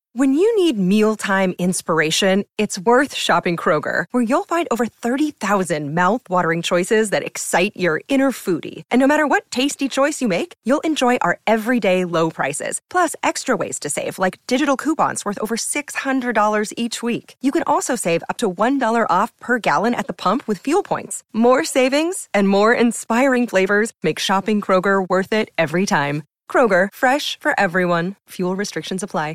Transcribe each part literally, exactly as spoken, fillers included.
When you need mealtime inspiration, it's worth shopping Kroger, where you'll find over thirty thousand mouth-watering choices that excite your inner foodie. And no matter what tasty choice you make, you'll enjoy our everyday low prices, plus extra ways to save, like digital coupons worth over six hundred dollars each week. You can also save up to one dollar off per gallon at the pump with fuel points. More savings and more inspiring flavors make shopping Kroger worth it every time. Kroger, fresh for everyone. Fuel restrictions apply.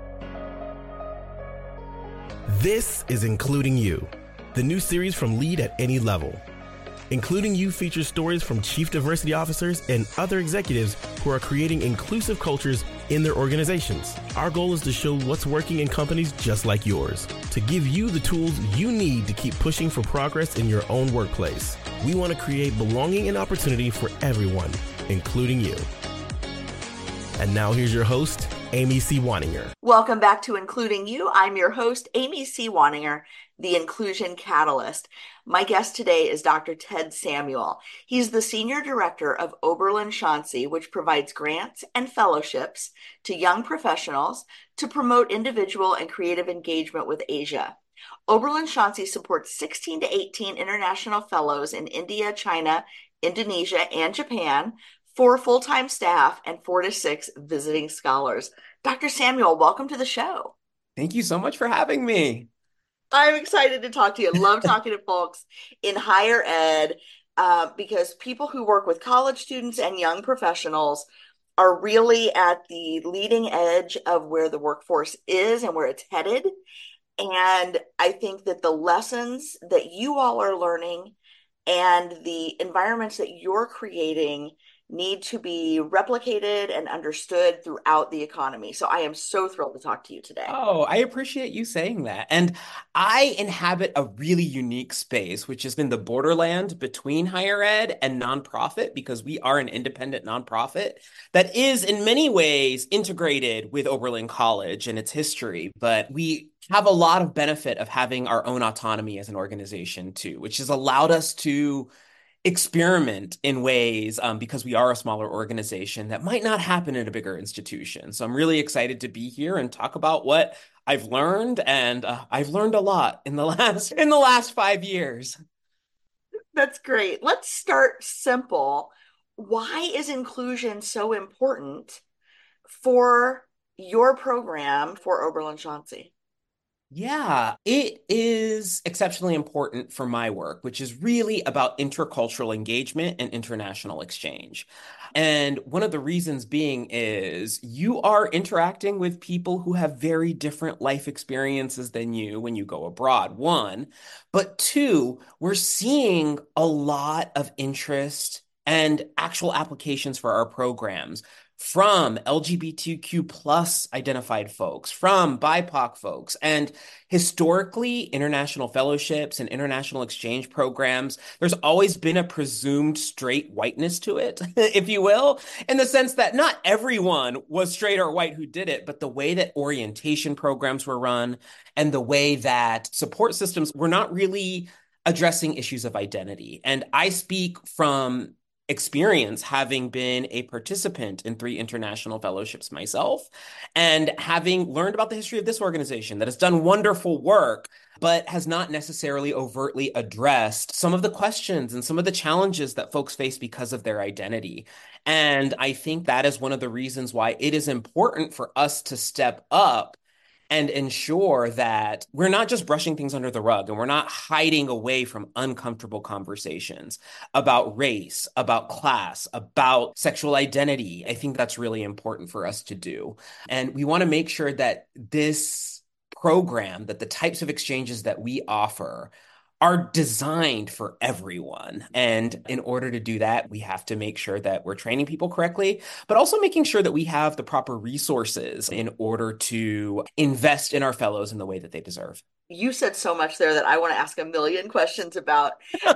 This is Including You, the new series from Lead at Any Level. Including You features stories from chief diversity officers and other executives who are creating inclusive cultures in their organizations. Our goal is to show what's working in companies just like yours, to give you the tools you need to keep pushing for progress in your own workplace. We want to create belonging and opportunity for everyone, including you. And now here's your host, Amy C. Waninger. Welcome back to Including You. I'm your host, Amy C. Waninger, the Inclusion Catalyst. My guest today is Doctor Ted Samuel. He's the Senior Director of Oberlin Chauncey, which provides grants and fellowships to young professionals to promote individual and creative engagement with Asia. Oberlin Chauncey supports sixteen to eighteen international fellows in India, China, Indonesia, and Japan, four full-time staff, and four to six visiting scholars. Doctor Samuel, welcome to the show. Thank you so much for having me. I'm excited to talk to you. I love talking to folks in higher ed uh, because people who work with college students and young professionals are really at the leading edge of where the workforce is and where it's headed. And I think that the lessons that you all are learning and the environments that you're creating need to be replicated and understood throughout the economy. So I am so thrilled to talk to you today. Oh, I appreciate you saying that. And I inhabit a really unique space, which has been the borderland between higher ed and nonprofit, because we are an independent nonprofit that is in many ways integrated with Oberlin College and its history. But we have a lot of benefit of having our own autonomy as an organization too, which has allowed us to experiment in ways um, because we are a smaller organization that might not happen in a bigger institution. So I'm really excited to be here and talk about what I've learned, and uh, I've learned a lot in the last in the last five years. That's great. Let's start simple. Why is inclusion so important for your program for Oberlin Chauncey? Yeah, it is exceptionally important for my work, which is really about intercultural engagement and international exchange. And one of the reasons being is you are interacting with people who have very different life experiences than you when you go abroad, one. But two, we're seeing a lot of interest and actual applications for our programs from L G B T Q plus identified folks, from B I P O C folks. And historically, international fellowships and international exchange programs, there's always been a presumed straight whiteness to it, if you will, in the sense that not everyone was straight or white who did it, but the way that orientation programs were run and the way that support systems were not really addressing issues of identity. And I speak from experience, having been a participant in three international fellowships myself, and having learned about the history of this organization that has done wonderful work, but has not necessarily overtly addressed some of the questions and some of the challenges that folks face because of their identity. And I think that is one of the reasons why it is important for us to step up and ensure that we're not just brushing things under the rug and we're not hiding away from uncomfortable conversations about race, about class, about sexual identity. I think that's really important for us to do. And we want to make sure that this program, that the types of exchanges that we offer are designed for everyone. And in order to do that, we have to make sure that we're training people correctly, but also making sure that we have the proper resources in order to invest in our fellows in the way that they deserve. You said so much there that I want to ask a million questions about,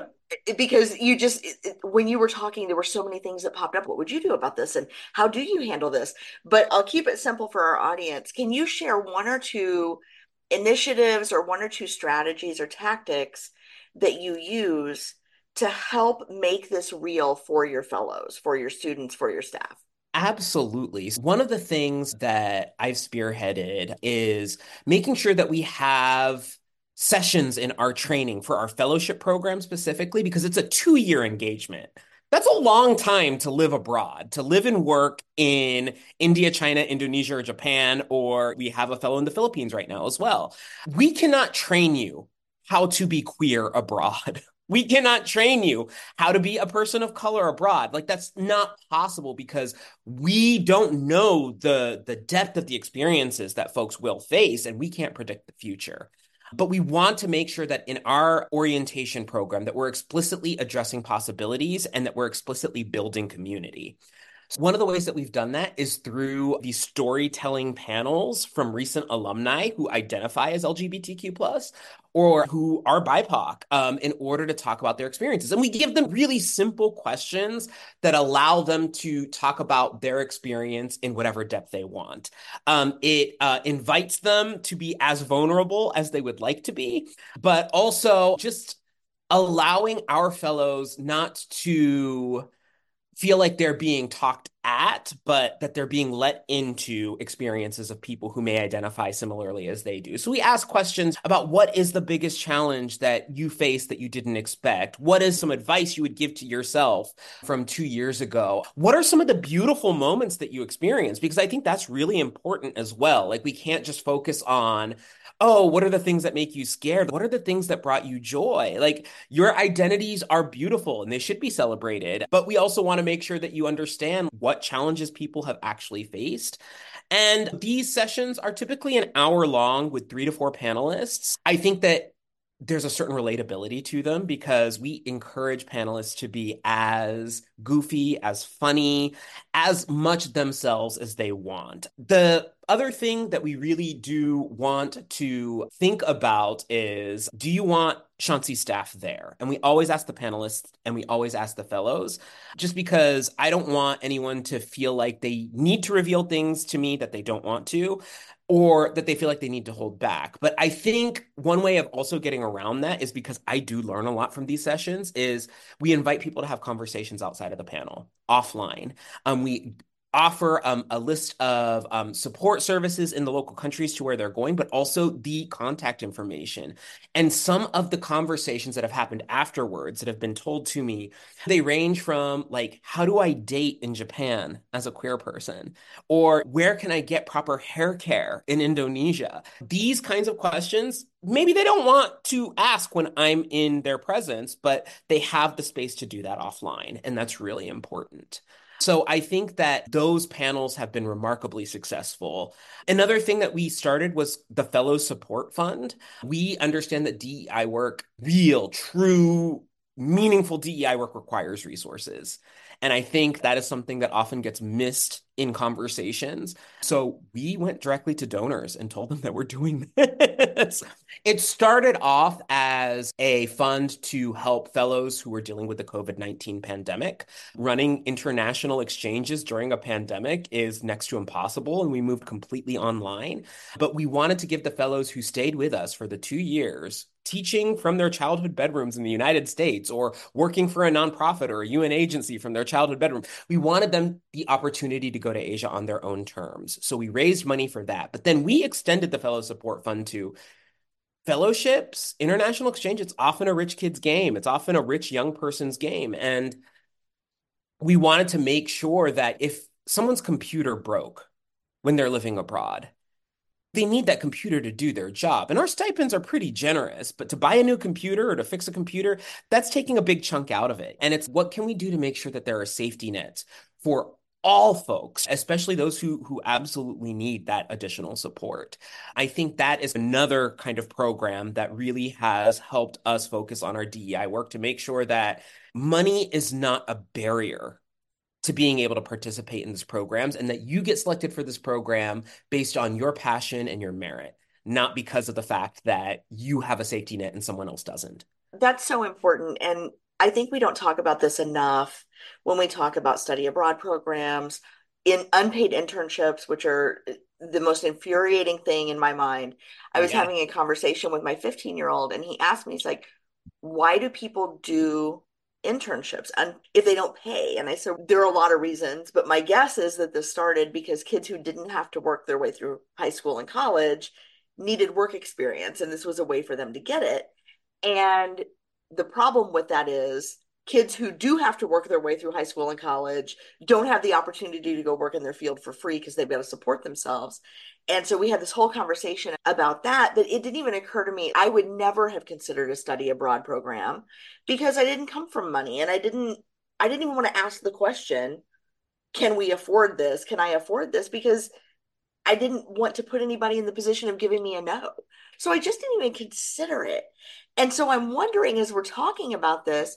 because you just, when you were talking, there were so many things that popped up. What would you do about this? And how do you handle this? But I'll keep it simple for our audience. Can you share one or two initiatives or one or two strategies or tactics that you use to help make this real for your fellows, for your students, for your staff? Absolutely. One of the things that I've spearheaded is making sure that we have sessions in our training for our fellowship program specifically, because it's a two-year engagement. That's a long time to live abroad, to live and work in India, China, Indonesia, or Japan, or we have a fellow in the Philippines right now as well. We cannot train you how to be queer abroad. We cannot train you how to be a person of color abroad. Like that's not possible because we don't know the the depth of the experiences that folks will face, and we can't predict the future. But we want to make sure that in our orientation program that we're explicitly addressing possibilities and that we're explicitly building community. So one of the ways that we've done that is through these storytelling panels from recent alumni who identify as L G B T Q plus, or who are B I P O C, um, in order to talk about their experiences. And we give them really simple questions that allow them to talk about their experience in whatever depth they want. Um, it uh, invites them to be as vulnerable as they would like to be, but also just allowing our fellows not to feel like they're being talked at, but that they're being let into experiences of people who may identify similarly as they do. So we ask questions about what is the biggest challenge that you face that you didn't expect? What is some advice you would give to yourself from two years ago? What are some of the beautiful moments that you experienced? Because I think that's really important as well. Like we can't just focus on, oh, what are the things that make you scared? What are the things that brought you joy? Like your identities are beautiful and they should be celebrated. But we also want to make sure that you understand what challenges people have actually faced. And these sessions are typically an hour long with three to four panelists. I think that there's a certain relatability to them because we encourage panelists to be as goofy, as funny, as much themselves as they want. The other thing that we really do want to think about is, do you want Chauncey staff there? And we always ask the panelists and we always ask the fellows, just because I don't want anyone to feel like they need to reveal things to me that they don't want to, or that they feel like they need to hold back. But I think one way of also getting around that is, because I do learn a lot from these sessions, is we invite people to have conversations outside of the panel, offline. Um, we offer um, a list of um, support services in the local countries to where they're going, but also the contact information. And some of the conversations that have happened afterwards that have been told to me, they range from like, how do I date in Japan as a queer person? Or where can I get proper hair care in Indonesia? These kinds of questions, maybe they don't want to ask when I'm in their presence, but they have the space to do that offline. And that's really important. So I think that those panels have been remarkably successful. Another thing that we started was the Fellow Support Fund. We understand that D E I work, real, true, meaningful D E I work requires resources. And I think that is something that often gets missed in conversations. So we went directly to donors and told them that we're doing this. It started off as a fund to help fellows who were dealing with the COVID nineteen pandemic. Running international exchanges during a pandemic is next to impossible, and we moved completely online. But we wanted to give the fellows who stayed with us for the two years teaching from their childhood bedrooms in the United States, or working for a nonprofit or a U N agency from their childhood bedroom. We wanted them the opportunity to go to Asia on their own terms. So we raised money for that. But then we extended the Fellow Support Fund to fellowships, international exchange. It's often a rich kid's game. It's often a rich young person's game. And we wanted to make sure that if someone's computer broke when they're living abroad, they need that computer to do their job. And our stipends are pretty generous, but to buy a new computer or to fix a computer, that's taking a big chunk out of it. And it's, what can we do to make sure that there are safety nets for all folks, especially those who who absolutely need that additional support? I think that is another kind of program that really has helped us focus on our D E I work, to make sure that money is not a barrier to being able to participate in these programs, and that you get selected for this program based on your passion and your merit, not because of the fact that you have a safety net and someone else doesn't. That's so important. And I think we don't talk about this enough when we talk about study abroad programs, in unpaid internships, which are the most infuriating thing in my mind. I was Yeah. having a conversation with my fifteen year old, and he asked me, he's like, why do people do internships and if they don't pay. And I said, there are a lot of reasons, but my guess is that this started because kids who didn't have to work their way through high school and college needed work experience, and this was a way for them to get it. And the problem with that is kids who do have to work their way through high school and college don't have the opportunity to go work in their field for free because they've got to support themselves. And so we had this whole conversation about that, that it didn't even occur to me. I would never have considered a study abroad program because I didn't come from money, and I didn't, I didn't even want to ask the question, can we afford this? Can I afford this? Because I didn't want to put anybody in the position of giving me a no. So I just didn't even consider it. And so I'm wondering, as we're talking about this,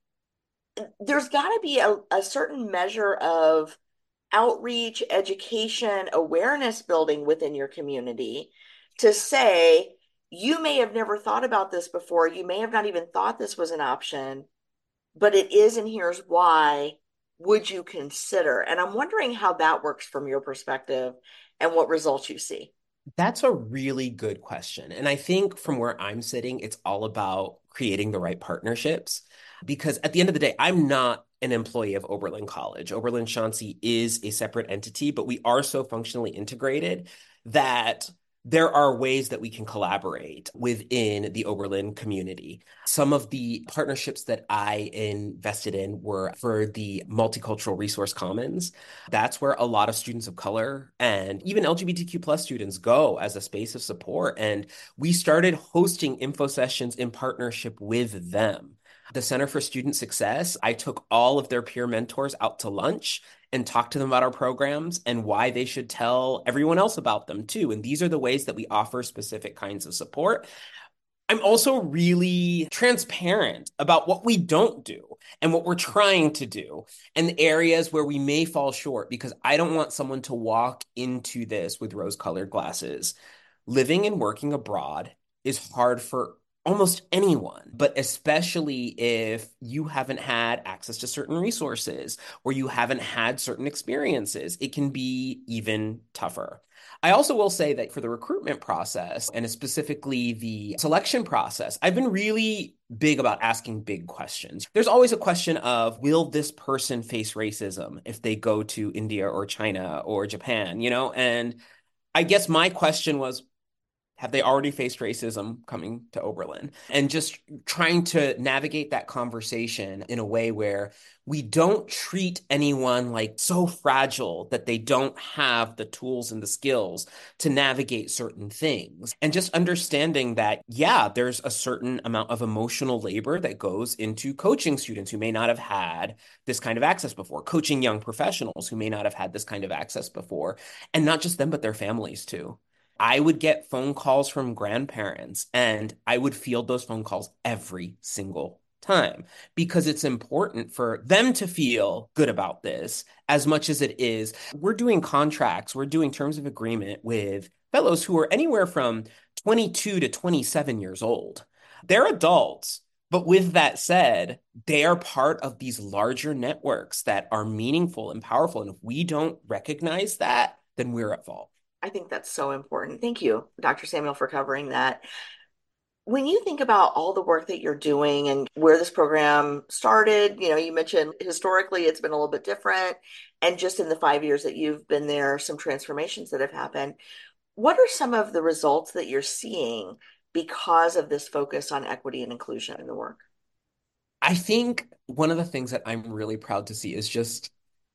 there's got to be a, a certain measure of outreach, education, awareness building within your community to say, you may have never thought about this before. You may have not even thought this was an option, but it is, and here's why. Would you consider? And I'm wondering how that works from your perspective and what results you see. That's a really good question. And I think from where I'm sitting, it's all about creating the right partnerships. Because at the end of the day, I'm not an employee of Oberlin College. Oberlin Chauncey is a separate entity, but we are so functionally integrated that there are ways that we can collaborate within the Oberlin community. Some of the partnerships that I invested in were for the Multicultural Resource Commons. That's where a lot of students of color and even L G B T Q plus students go as a space of support. And we started hosting info sessions in partnership with them. The Center for Student Success, I took all of their peer mentors out to lunch and talk to them about our programs and why they should tell everyone else about them too. And these are the ways that we offer specific kinds of support. I'm also really transparent about what we don't do and what we're trying to do and the areas where we may fall short, because I don't want someone to walk into this with rose-colored glasses. Living and working abroad is hard for almost anyone, but especially if you haven't had access to certain resources or you haven't had certain experiences, it can be even tougher. I also will say that for the recruitment process and specifically the selection process, I've been really big about asking big questions. There's always a question of, will this person face racism if they go to India or China or Japan, you know? And I guess my question was, have they already faced racism coming to Oberlin? And just trying to navigate that conversation in a way where we don't treat anyone like so fragile that they don't have the tools and the skills to navigate certain things. And just understanding that, yeah, there's a certain amount of emotional labor that goes into coaching students who may not have had this kind of access before, coaching young professionals who may not have had this kind of access before, and not just them, but their families too. I would get phone calls from grandparents, and I would field those phone calls every single time because it's important for them to feel good about this as much as it is. We're doing contracts, we're doing terms of agreement with fellows who are anywhere from twenty-two to twenty-seven years old. They're adults. But with that said, they are part of these larger networks that are meaningful and powerful. And if we don't recognize that, then we're at fault. I think that's so important. Thank you, Doctor Samuel, for covering that. When you think about all the work that you're doing and where this program started, you know, you mentioned historically it's been a little bit different. And just in the five years that you've been there, some transformations that have happened. What are some of the results that you're seeing because of this focus on equity and inclusion in the work? I think one of the things that I'm really proud to see is just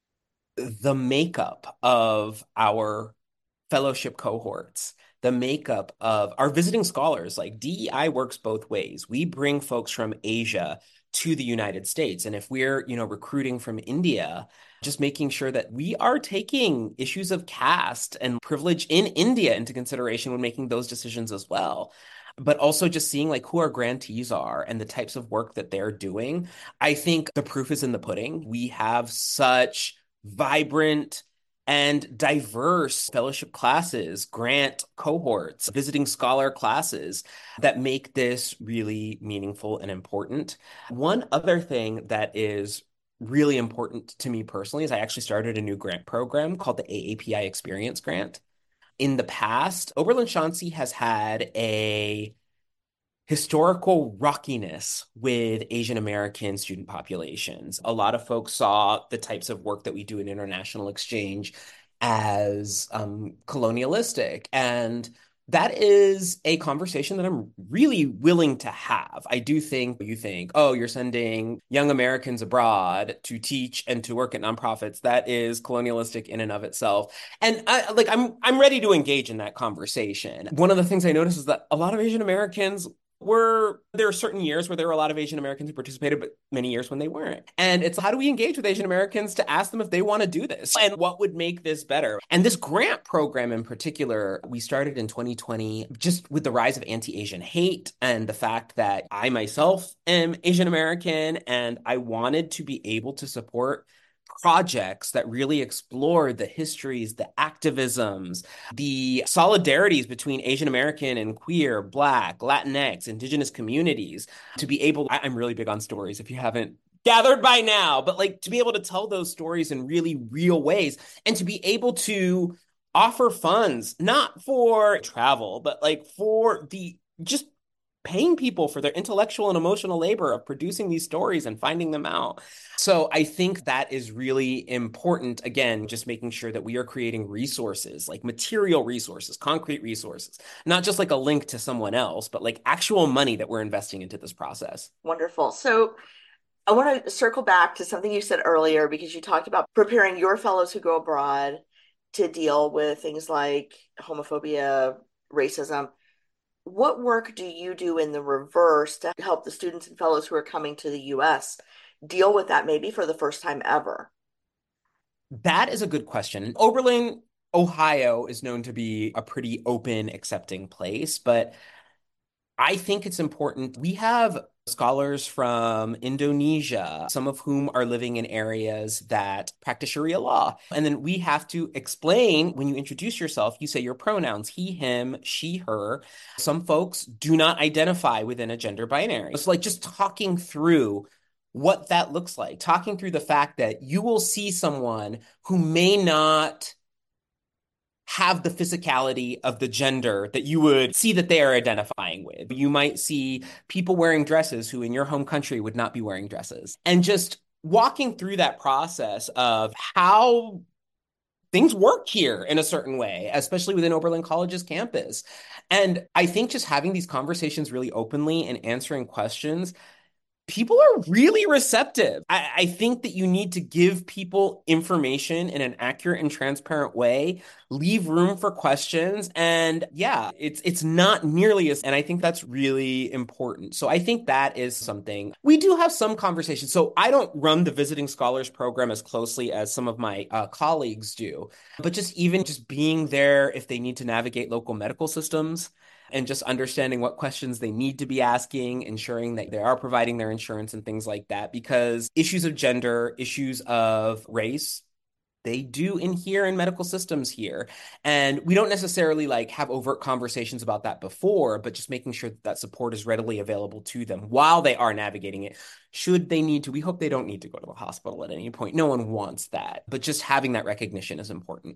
the makeup of our fellowship cohorts, the makeup of our visiting scholars. Like D E I works both ways. We bring folks from Asia to the United States. And if we're, you know, recruiting from India, just making sure that we are taking issues of caste and privilege in India into consideration when making those decisions as well. But also just seeing like who our grantees are and the types of work that they're doing. I think the proof is in the pudding. We have such vibrant and diverse fellowship classes, grant cohorts, visiting scholar classes that make this really meaningful and important. One other thing that is really important to me personally is I actually started a new grant program called the A A P I Experience Grant. In the past, Oberlin Chauncey has had a historical rockiness with Asian American student populations. A lot of folks saw the types of work that we do in international exchange as um, colonialistic. And that is a conversation that I'm really willing to have. I do think you think, oh, you're sending young Americans abroad to teach and to work at nonprofits. That is colonialistic in and of itself. And I, like I'm I'm ready to engage in that conversation. One of the things I noticed is that a lot of Asian Americans were there are certain years where there were a lot of Asian Americans who participated, but many years when they weren't. And it's how do we engage with Asian Americans to ask them if they want to do this and what would make this better? And this grant program in particular, we started in twenty twenty just with the rise of anti-Asian hate and the fact that I myself am Asian American and I wanted to be able to support projects that really explored the histories, the activisms, the solidarities between Asian American and queer, Black, Latinx, Indigenous communities to be able, I, I'm really big on stories if you haven't gathered by now, but like to be able to tell those stories in really real ways and to be able to offer funds, not for travel, but like for the just paying people for their intellectual and emotional labor of producing these stories and finding them out. So I think that is really important. Again, just making sure that we are creating resources, like material resources, concrete resources, not just like a link to someone else, but like actual money that we're investing into this process. Wonderful. So I want to circle back to something you said earlier because you talked about preparing your fellows who go abroad to deal with things like homophobia, racism. What work do you do in the reverse to help the students and fellows who are coming to the U S deal with that maybe for the first time ever? That is a good question. Oberlin, Ohio is known to be a pretty open, accepting place, but I think it's important. We have scholars from Indonesia, some of whom are living in areas that practice Sharia law. And then we have to explain when you introduce yourself, you say your pronouns, he, him, she, her. Some folks do not identify within a gender binary. It's like just talking through what that looks like, talking through the fact that you will see someone who may not have the physicality of the gender that you would see that they are identifying with. You might see people wearing dresses who in your home country would not be wearing dresses. And just walking through that process of how things work here in a certain way, especially within Oberlin College's campus. And I think just having these conversations really openly and answering questions, people are really receptive. I, I think that you need to give people information in an accurate and transparent way, leave room for questions. And yeah, it's it's not nearly as, and I think that's really important. So I think that is something. We do have some conversations. So I don't run the Visiting Scholars program as closely as some of my uh, colleagues do, but just even just being there if they need to navigate local medical systems, and just understanding what questions they need to be asking, ensuring that they are providing their insurance and things like that, because issues of gender, issues of race, they do inhere in medical systems here. And we don't necessarily like have overt conversations about that before, but just making sure that that support is readily available to them while they are navigating it. Should they need to, we hope they don't need to go to the hospital at any point. No one wants that, but just having that recognition is important.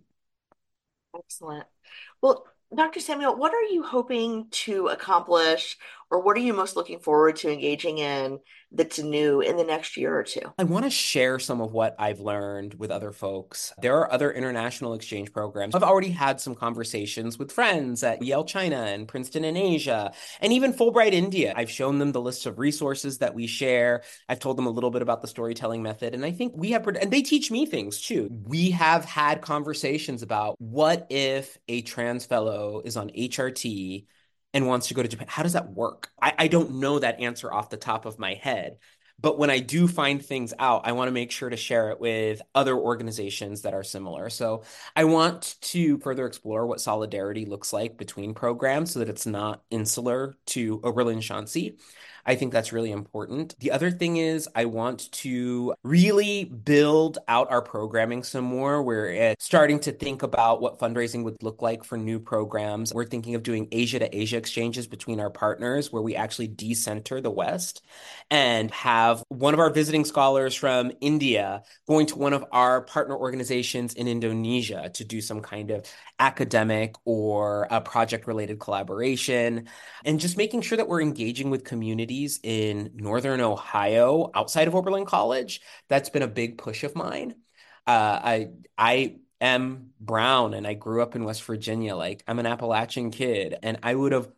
Excellent. Well, Doctor Samuel, what are you hoping to accomplish, or what are you most looking forward to engaging in that's new in the next year or two? I want to share some of what I've learned with other folks. There are other international exchange programs. I've already had some conversations with friends at Yale China and Princeton in Asia, and even Fulbright India. I've shown them the list of resources that we share. I've told them a little bit about the storytelling method, and I think we have, and they teach me things too. We have had conversations about what if a trans fellow is on H R T and wants to go to Japan. How does that work? I, I don't know that answer off the top of my head. But when I do find things out, I want to make sure to share it with other organizations that are similar. So I want to further explore what solidarity looks like between programs so that it's not insular to Oberlin Chauncey. I think that's really important. The other thing is I want to really build out our programming some more. We're starting to think about what fundraising would look like for new programs. We're thinking of doing Asia to Asia exchanges between our partners where we actually decenter the West and have have one of our visiting scholars from India going to one of our partner organizations in Indonesia to do some kind of academic or a project-related collaboration, and just making sure that we're engaging with communities in Northern Ohio outside of Oberlin College. That's been a big push of mine. Uh, I I am brown and I grew up in West Virginia. Like, I'm an Appalachian kid, and I would have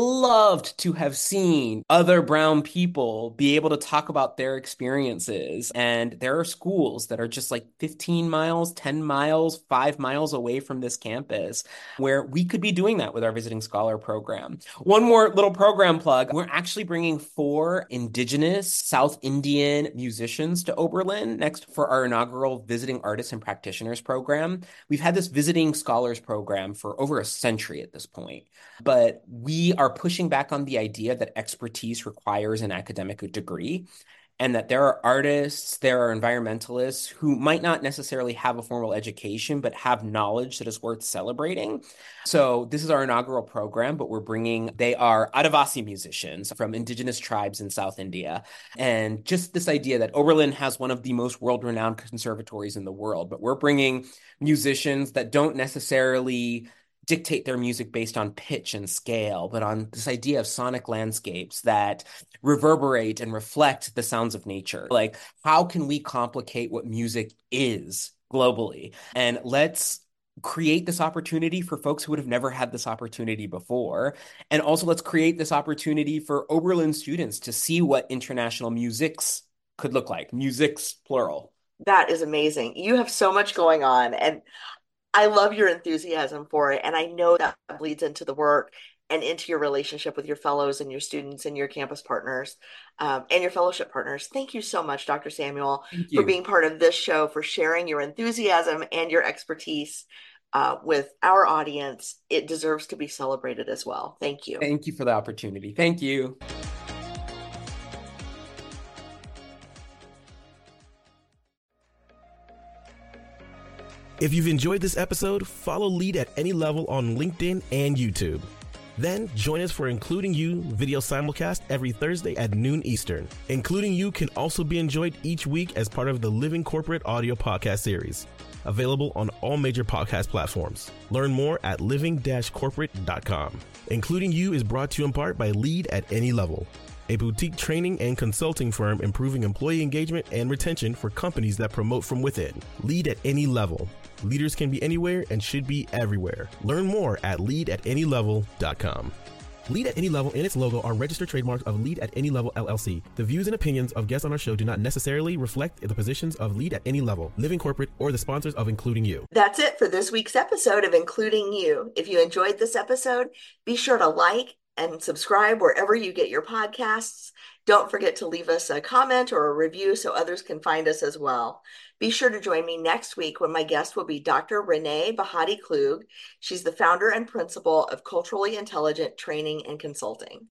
loved to have seen other brown people be able to talk about their experiences. And there are schools that are just like fifteen miles, ten miles, five miles away from this campus where we could be doing that with our Visiting Scholar program. One more little program plug. We're actually bringing four Indigenous South Indian musicians to Oberlin next for our inaugural Visiting Artists and Practitioners program. We've had this Visiting Scholars program for over a century at this point, but we are pushing back on the idea that expertise requires an academic degree, and that there are artists, there are environmentalists who might not necessarily have a formal education, but have knowledge that is worth celebrating. So this is our inaugural program, but we're bringing, they are Adivasi musicians from indigenous tribes in South India. And just this idea that Oberlin has one of the most world-renowned conservatories in the world, but we're bringing musicians that don't necessarily dictate their music based on pitch and scale, but on this idea of sonic landscapes that reverberate and reflect the sounds of nature. Like, how can we complicate what music is globally? And let's create this opportunity for folks who would have never had this opportunity before. And also let's create this opportunity for Oberlin students to see what international musics could look like. Musics, plural. That is amazing. You have so much going on, and I love your enthusiasm for it, and I know that bleeds into the work and into your relationship with your fellows and your students and your campus partners um, and your fellowship partners. Thank you so much, Doctor Samuel, for being part of this show, for sharing your enthusiasm and your expertise uh, with our audience. It deserves to be celebrated as well. Thank you. Thank you for the opportunity. Thank you. If you've enjoyed this episode, follow Lead at Any Level on LinkedIn and YouTube. Then join us for Including You video simulcast every Thursday at noon Eastern. Including You can also be enjoyed each week as part of the Living Corporate audio podcast series, available on all major podcast platforms. Learn more at living dash corporate dot com. Including You is brought to you in part by Lead at Any Level, a boutique training and consulting firm improving employee engagement and retention for companies that promote from within. Lead at Any Level. Leaders can be anywhere and should be everywhere. Learn more at lead at any level dot com. Lead at Any Level and its logo are registered trademarks of Lead at Any Level, L L C. The views and opinions of guests on our show do not necessarily reflect the positions of Lead at Any Level, Living Corporate, or the sponsors of Including You. That's it for this week's episode of Including You. If you enjoyed this episode, be sure to like and subscribe wherever you get your podcasts. Don't forget to leave us a comment or a review so others can find us as well. Be sure to join me next week when my guest will be Doctor Renee Bahati Klug. She's the founder and principal of Culturally Intelligent Training and Consulting.